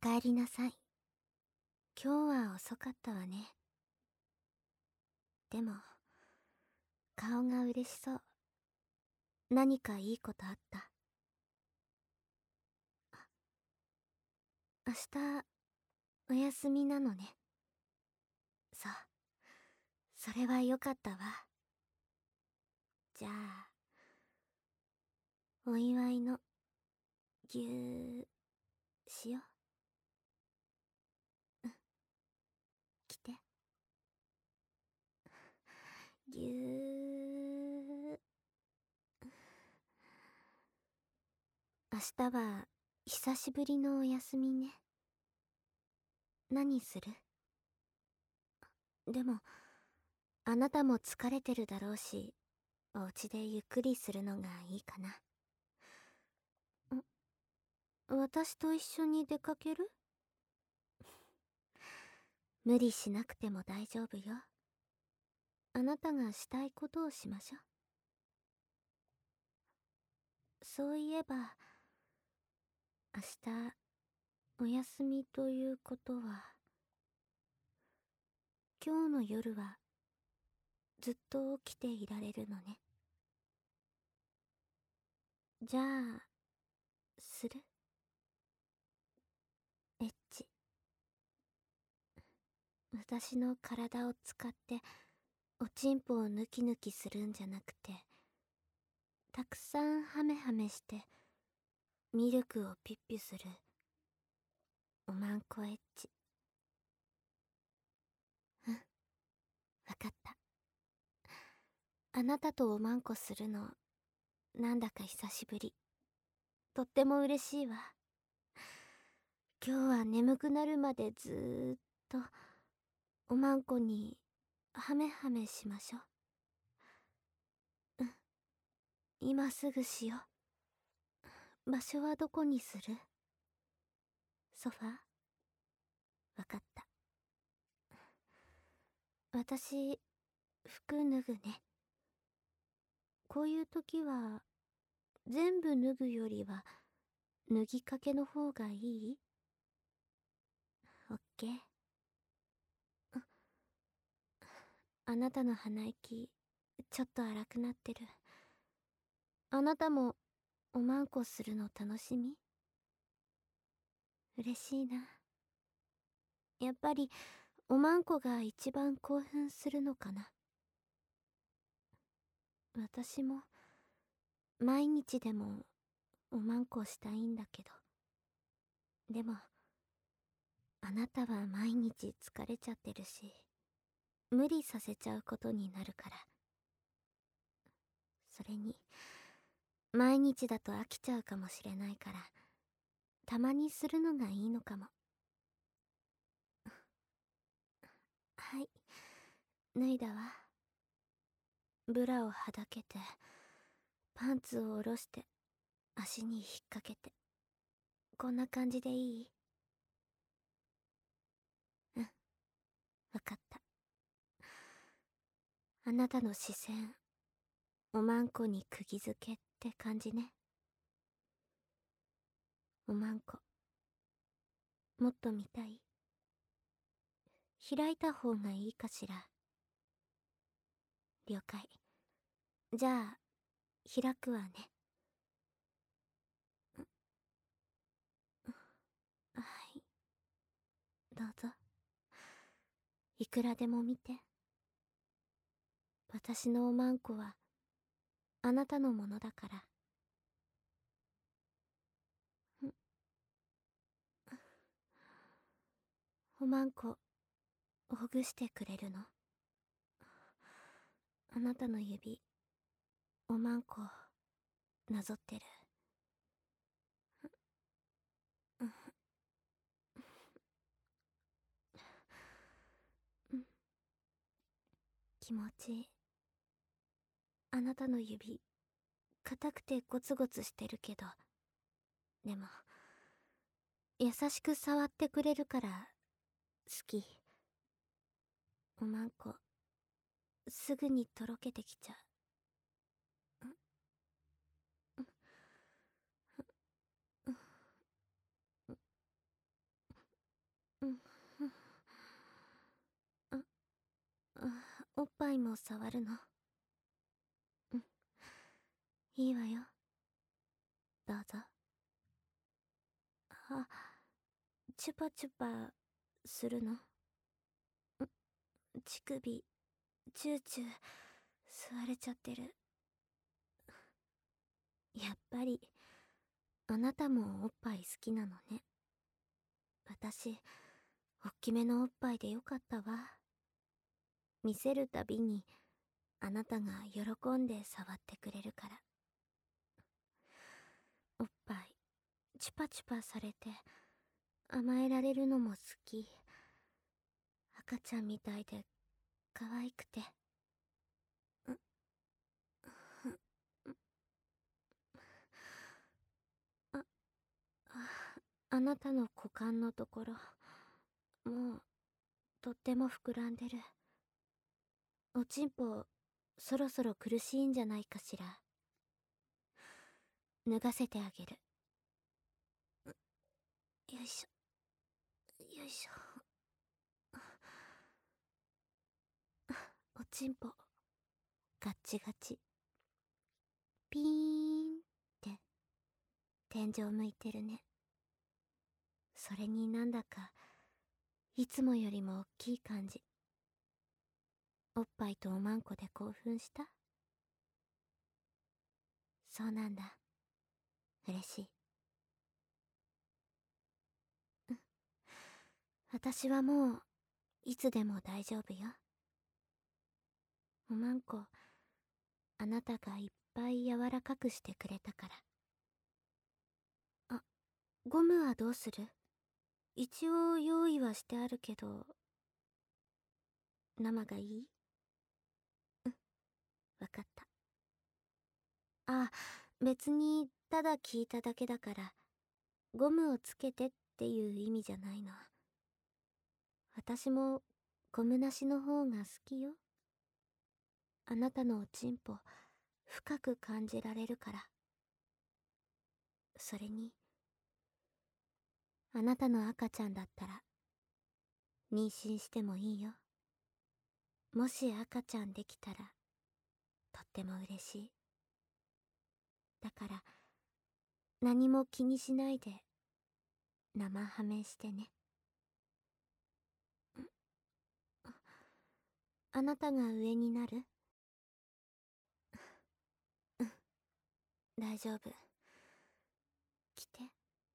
かえりなさい。今日は遅かったわね。でも、顔が嬉しそう。何かいいことあった？明日、お休みなのね。そう。それはよかったわ。じゃあ、お祝いの、ぎゅー、しよう。来て。ぎゅー。明日は、久しぶりのお休みね。何する？でも、あなたも疲れてるだろうし、お家でゆっくりするのがいいかな。私と一緒に出かける？無理しなくても大丈夫よ。あなたがしたいことをしましょう。そういえば、明日、お休みということは、今日の夜は、ずっと起きていられるのね。じゃあ、する？エッチ。私の体を使って、おちんぽをヌキヌキするんじゃなくて、たくさんハメハメして、ミルクをピッピュする、おまんこエッチ。うん、わかった。あなたとおまんこするの、なんだか久しぶり。とっても嬉しいわ。今日は眠くなるまでずーっと、おまんこに、ハメハメしましょう。うん。今すぐしよう。場所はどこにする？ソファー？わかった。私、服脱ぐね。こういう時は、全部脱ぐよりは、脱ぎかけの方がいい？オッケー。あなたの鼻息、ちょっと荒くなってる。あなたも、おまんこするの楽しみ？嬉しいな。やっぱり、おまんこが一番興奮するのかな。私も、毎日でも、おまんこしたいんだけど。でも、あなたは毎日疲れちゃってるし、無理させちゃうことになるから。それに、毎日だと飽きちゃうかもしれないから、たまにするのがいいのかも。はい、脱いだわ。ブラをはだけて、パンツを下ろして、足に引っ掛けて。こんな感じでいい？うん、わかった。あなたの視線、おまんこに釘付けって感じね。おまんこ、もっと見たい？開いた方がいいかしら？了解。じゃあ、開くわね。はい。どうぞ。いくらでも見て。私のおまんこは、あなたのものだから。おまんこ、ほぐしてくれるの？あなたの指、おまんこ、なぞってる。気持ちいい。あなたの指、硬くてゴツゴツしてるけど、でも、優しく触ってくれるから、好き。おまんこ、すぐにとろけてきちゃう。 ぱいも触るの？うん、いいわよ。どうぞ。あ、チュパチュパするの？乳首、チューチュー、吸われちゃってる。やっぱり、あなたもおっぱい好きなのね。私、おっきめのおっぱいでよかったわ。見せるたびに、あなたが喜んで触ってくれるから。おっぱい、チュパチュパされて、甘えられるのも好き。赤ちゃんみたいで、可愛くて。あ、あなたの股間のところ、もう、とっても膨らんでる。おちんぽ、そろそろ苦しいんじゃないかしら。脱がせてあげる。よいしょ、よいしょ。おちんぽ、ガッチガチ。ピーンって、天井向いてるね。それになんだか、いつもよりも大きい感じ。おっぱいとおまんこで興奮した？そうなんだ。嬉しい。私はもう、いつでも大丈夫よ。おまんこ、あなたがいっぱい柔らかくしてくれたから。あ、ゴムはどうする？一応用意はしてあるけど、生がいい？わかった。あ、別にただ聞いただけだから、ゴムをつけてっていう意味じゃないの。私もゴムなしの方が好きよ。あなたのおちんぽ、深く感じられるから。それに、あなたの赤ちゃんだったら、妊娠してもいいよ。もし赤ちゃんできたら、とっても嬉しい。だから、何も気にしないで、生ハメしてね。あなたが上になる？大丈夫。来て。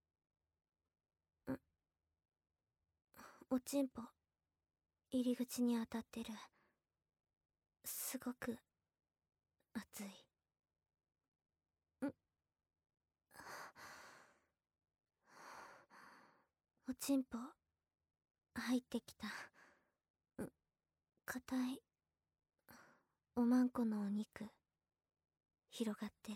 おちんぽ、入り口に当たってる。すごく、熱い。おちんぽ、入ってきた。硬い、おまんこのお肉、広がってる。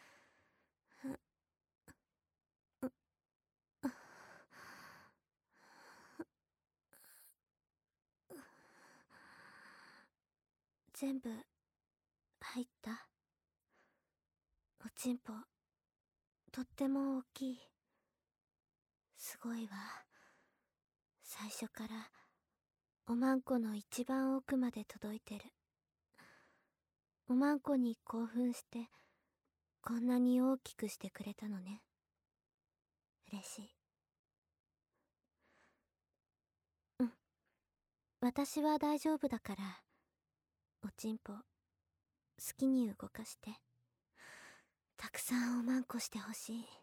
全部、入った？おちんぽ、とっても大きい。すごいわ。最初から、おまんこの一番奥まで届いてる。おまんこに興奮して、こんなに大きくしてくれたのね。嬉しい。私は大丈夫だから、おちんぽ、好きに動かして。たくさんおまんこしてほしい。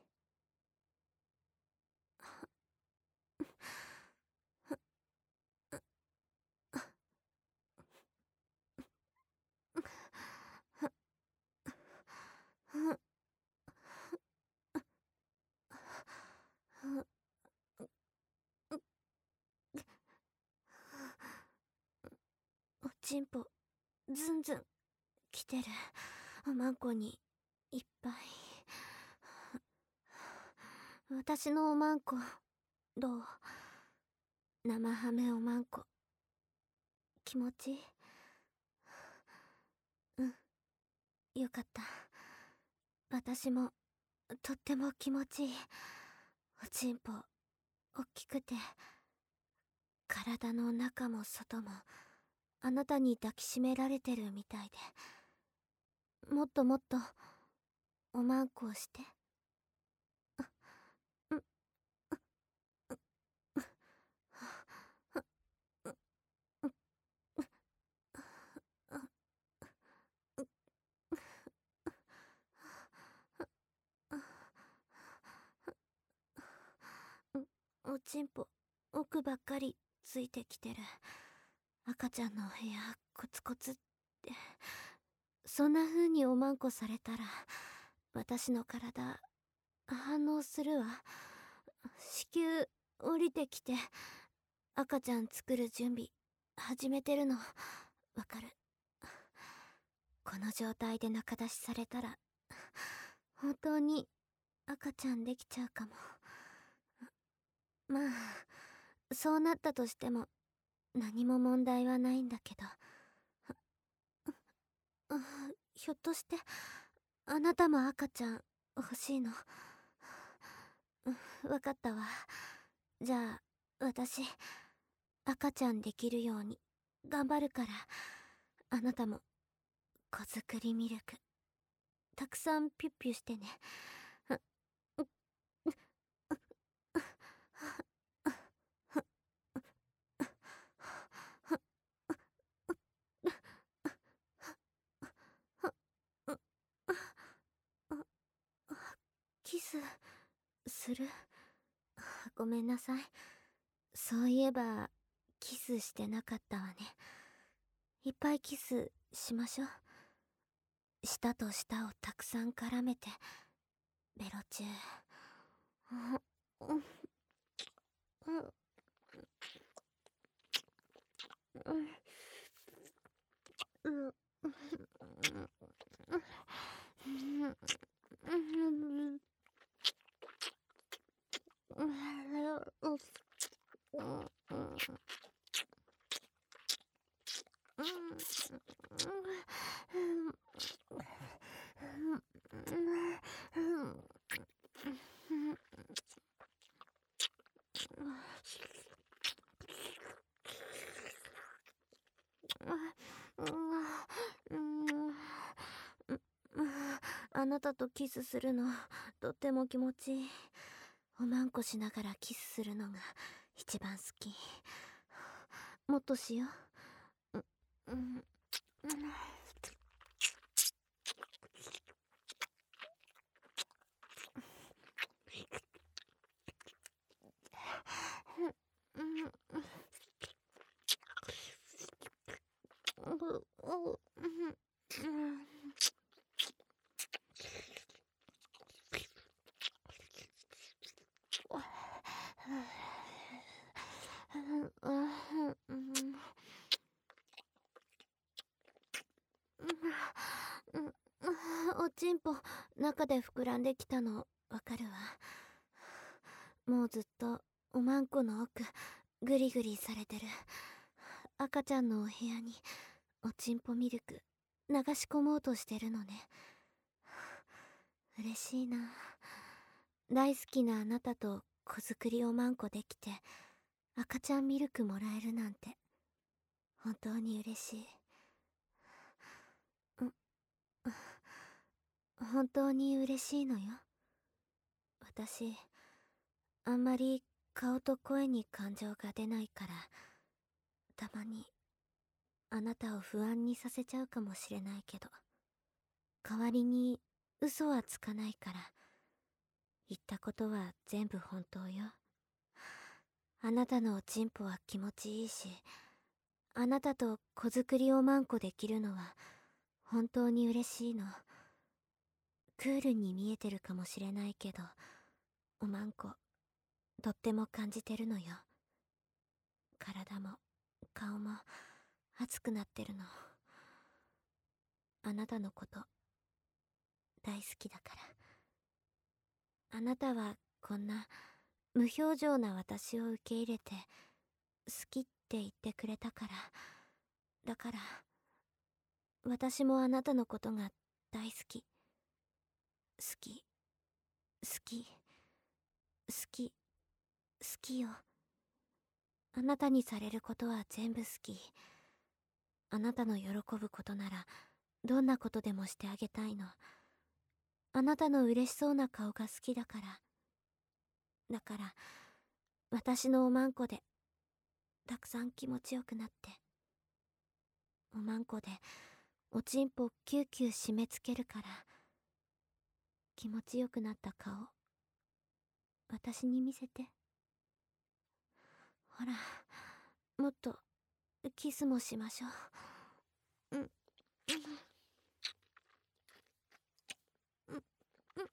おちんぽ、ずんずん、来てる。おまんこに、いっぱい。私のおまんこ、どう？生ハメおまんこ、気持ちいい？よかった。私も、とっても気持ちいい。おちんぽ、おっきくて、体の中も外も、 あなたに抱きしめられてるみたいで、もっともっとおまんこをして。うおちんぽ奥ばっかりついてきてる。赤ちゃんのお部屋コツコツって。そんな風におまんこされたら私の体反応するわ。子宮降りてきて赤ちゃん作る準備始めてるのわかる。この状態で中出しされたら本当に赤ちゃんできちゃうかも。まあそうなったとしても何も問題はないんだけど。ひょっとしてあなたも赤ちゃん欲しいの？わかったわ。じゃあ私赤ちゃんできるように頑張るから、あなたも子作りミルクたくさんピュッピュしてね。キスする？ごめんなさい。そういえばキスしてなかったわね。いっぱいキスしましょう。舌と舌をたくさん絡めてベロチュー。あなたとキスするのとっても気持ちいい。おまんこしながらキスするのが一番好き。もっとしよう。おちんぽ中で膨らんできたのわかるわ。もうずっとおまんこの奥グリグリされてる。赤ちゃんのお部屋におちんぽミルク流し込もうとしてるのね。嬉しいな。大好きなあなたと子作りおまんこできて赤ちゃんミルクもらえるなんて本当に嬉しい。本当に嬉しいのよ。私あんまり顔と声に感情が出ないから、たまにあなたを不安にさせちゃうかもしれないけど、代わりに嘘はつかないから、言ったことは全部本当よ。あなたのおちんぽは気持ちいいし、あなたと子作りおまんこできるのは本当に嬉しいの。クールに見えてるかもしれないけど、おまんことっても感じてるのよ。体も顔も熱くなってるの。あなたのこと大好きだから。あなたはこんな無表情な私を受け入れて好きって言ってくれたから。だから私もあなたのことが大好き。好き好き好き好きよ。あなたにされることは全部好き。 あなたの喜ぶことならどんなことでもしてあげたいの。あなたの嬉しそうな顔が好きだから。だから私のおまんこでたくさん気持ちよくなって、おまんこでおちんぽキューキュー締め付けるから、気持ちよくなった顔私に見せて。ほら、もっとキスもしましょう。うんうんうん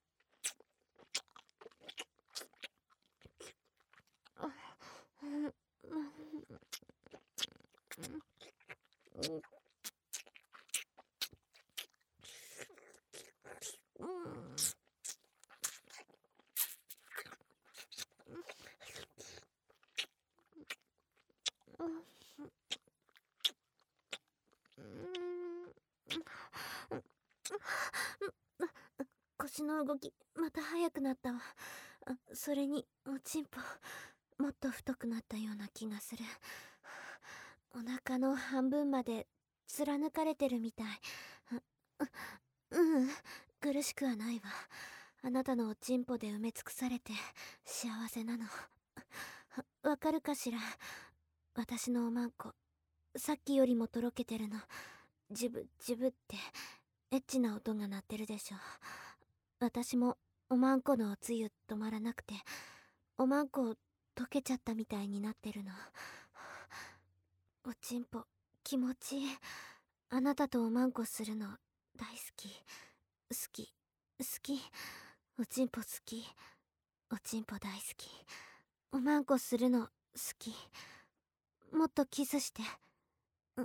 うん腰の動きまた速くなったわ。それにおちんぽもっと太くなったような気がする。お腹の半分まで貫かれてるみたい。うん、苦しくはないわ。あなたのおちんぽで埋め尽くされて幸せなの。わかるかしら。私のおまんこさっきよりもとろけてるの。ジブジブってエッチな音が鳴ってるでしょ。私もおまんこのおつゆ止まらなくて、おまんこ溶けちゃったみたいになってるの。おちんぽ気持ちいい。あなたとおまんこするの大好き。好き好き。おちんぽ好き。おちんぽ大好き。おまんこするの好き。もっとキスして。うん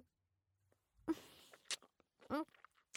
うんうん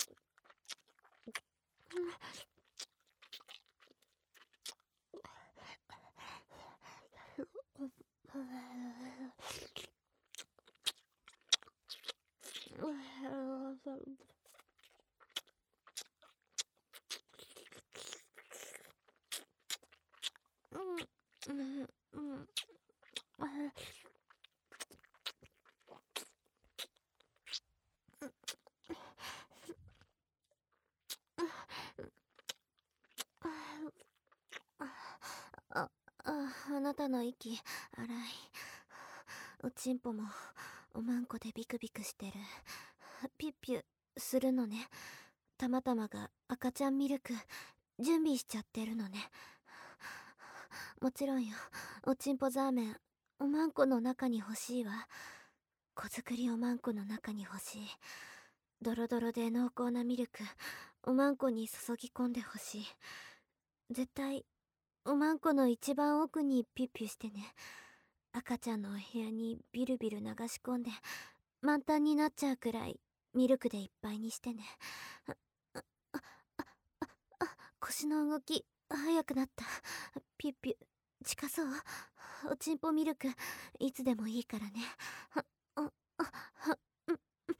あ、あなたの息荒い。おちんぽもおまんこでビクビクしてる。ピュッピュするのね。たまたまが赤ちゃんミルク準備しちゃってるのね。もちろんよ。おちんぽザーメンおまんこの中に欲しいわ。子作りおまんこの中に欲しい。ドロドロで濃厚なミルクおまんこに注ぎ込んで欲しい。絶対おまんこの一番奥にピュッピュしてね。赤ちゃんのお部屋にビルビル流し込んで満タンになっちゃうくらいミルクでいっぱいにしてね。ああああ腰の動き速くなった。ピュッピュ近そう。おちんぽミルクいつでもいいからね。あああうん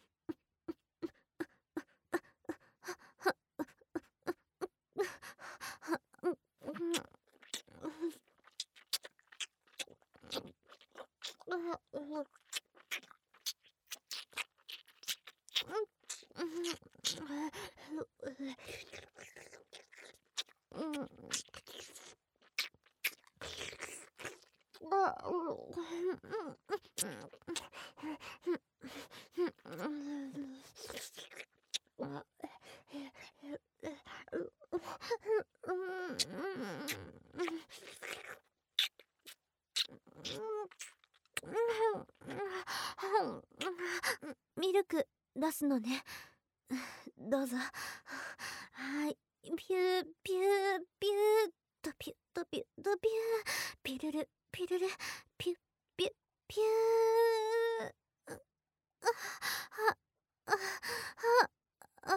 ミルク出すのね。どうぞ。はい。ピューピューピューとピュッとピュッとピュー。ピルルピルルピュッピュッピュー。あああ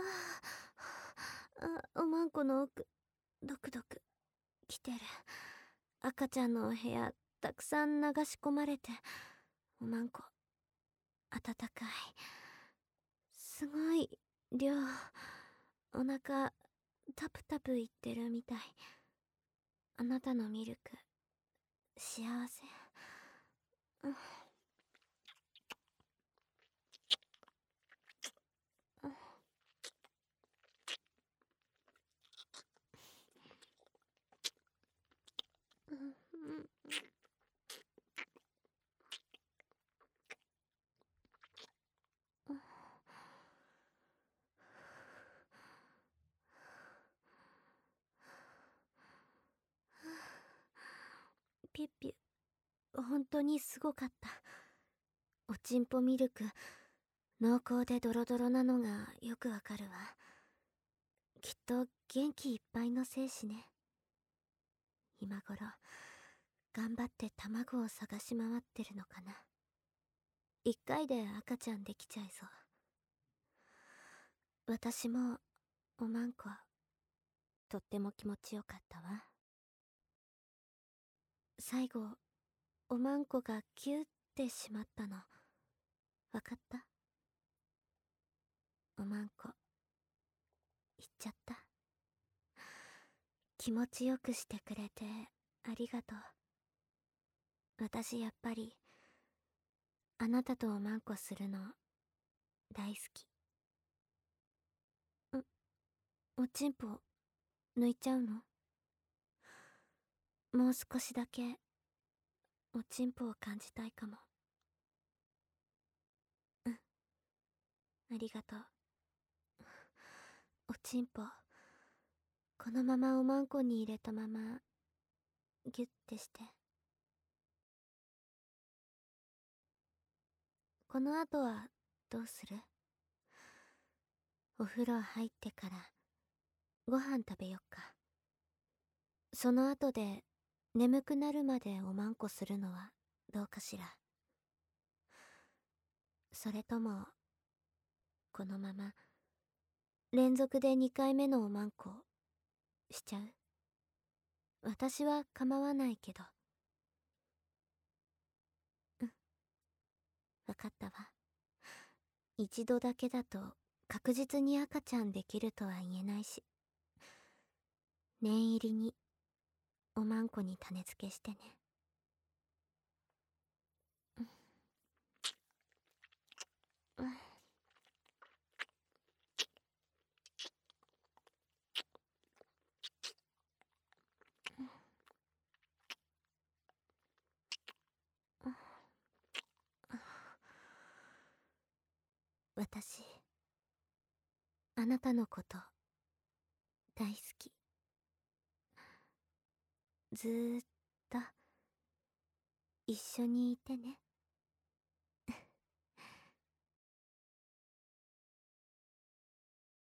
あおまんこの奥ドクドク来てる。赤ちゃんのお部屋たくさん流し込まれて、おまんこ温かい。すごい量。お腹タプタプいってるみたい。あなたのミルク幸せ。うんピュッピュ、本当にすごかった。おちんぽミルク、濃厚でドロドロなのがよくわかるわ。きっと元気いっぱいの精子ね。今頃、頑張って卵を探し回ってるのかな。一回で赤ちゃんできちゃいそう。私も、おまんこ、とっても気持ちよかったわ。最後、おまんこがキューってしまったの。わかった？おまんこ、言っちゃった。気持ちよくしてくれて、ありがとう。私やっぱり、あなたとおまんこするの、大好き。おちんぽ、抜いちゃうの？もう少しだけ、おちんぽを感じたいかも。うん、ありがとう。おちんぽ、このままおまんこに入れたまま、ギュッてして。この後は、どうする？お風呂入ってから、ご飯食べよっか。その後で、眠くなるまでおまんこするのは、どうかしら。それとも、このまま、連続で2回目のおまんこ、しちゃう？私は構わないけど。うん、わかったわ。一度だけだと確実に赤ちゃんできるとは言えないし、念入りにおまんこに種付けしてね。うん、私、あなたのこと大好き。ずーっと一緒にいてね。